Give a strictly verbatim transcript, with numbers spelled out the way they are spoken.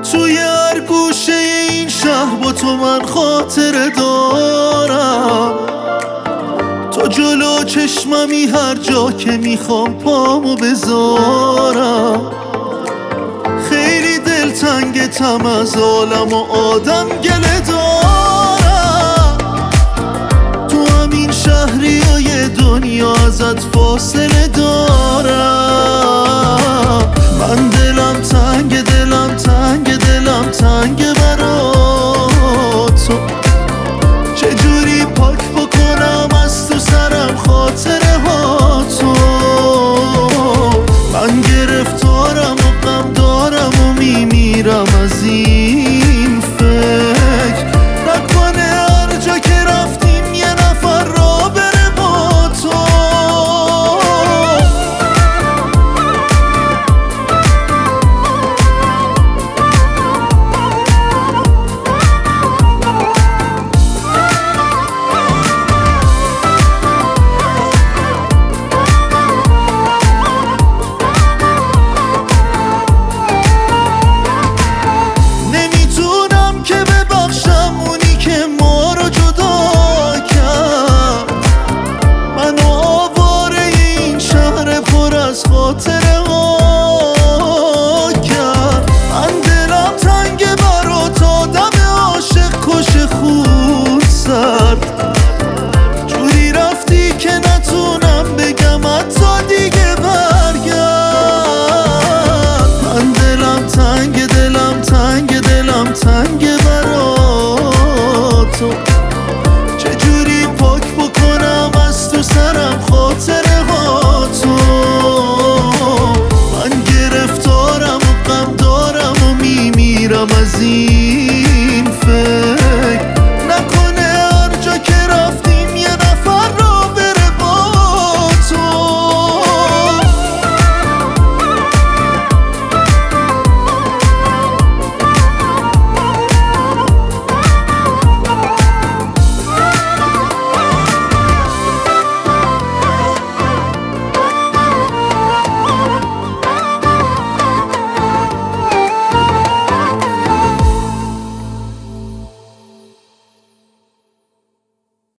توی هر گوشه این شهر با تو من خاطره دارم. تو جلو چشممی هر جا که میخوام پامو بذارم. خیلی دلتنگتم از عالم و آدم گله دارم. تو همین شهری و یه دنیا ازت فاصله دارم. من دلم تنگ